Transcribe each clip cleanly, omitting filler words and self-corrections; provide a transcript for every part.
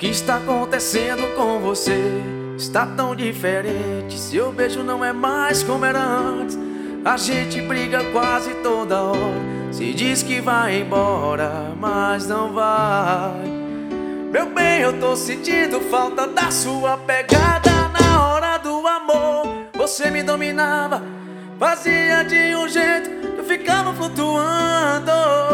que está acontecendo com você? Está tão diferente. Seu beijo não é mais como era antes. A gente briga quase toda hora. Se diz que vai embora, mas não vai. Meu bem, eu tô sentindo falta da sua pegada. Na hora do amor, você me dominava, fazia de um jeito que eu ficava flutuando.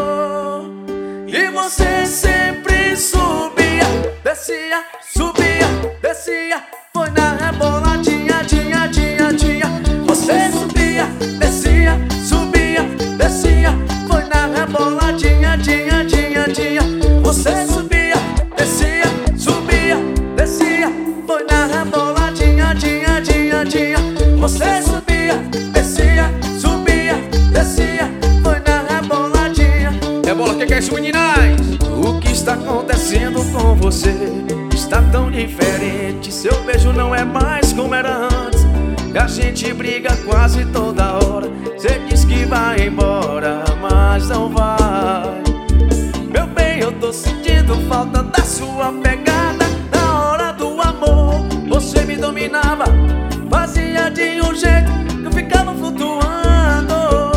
E você sempre subia, descia, subia, descia. Foi na reboladinha, tinha, tinha, tinha. Você subia, descia, subia, descia. Foi na reboladinha, tinha, tinha, tinha. Você subia, descia, subia, descia. Foi na reboladinha, tinha, tinha, tinha. Você subia, descia, subia, descia. Foi na reboladinha. Rebola, que é isso, meninas? O que está acontecendo com você? Está tão diferente. Seu beijo não é mais como era antes. A gente briga quase toda hora. Você diz que vai embora, mas não vai. Meu bem, eu tô sentindo falta da sua pegada. Na hora do amor, você me dominava, fazia de um jeito que eu ficava flutuando.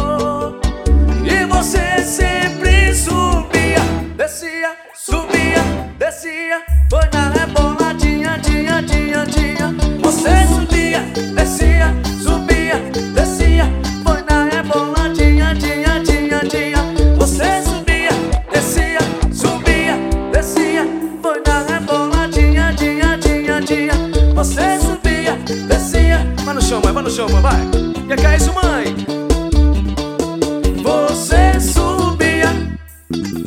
E você sempre subia, descia, subia, descia. Foi na reboladinha, tinha, tinha, tinha. Você subia, descia, subia, descia. Foi na reboladinha, tinha, tinha, tinha. Você subia, descia, subia, descia. Foi na reboladinha, tinha, tinha, tinha. Você subia, descia. Vai no chão, mãe, vai no chão, mãe, vai. Que é isso, mãe? Você subia,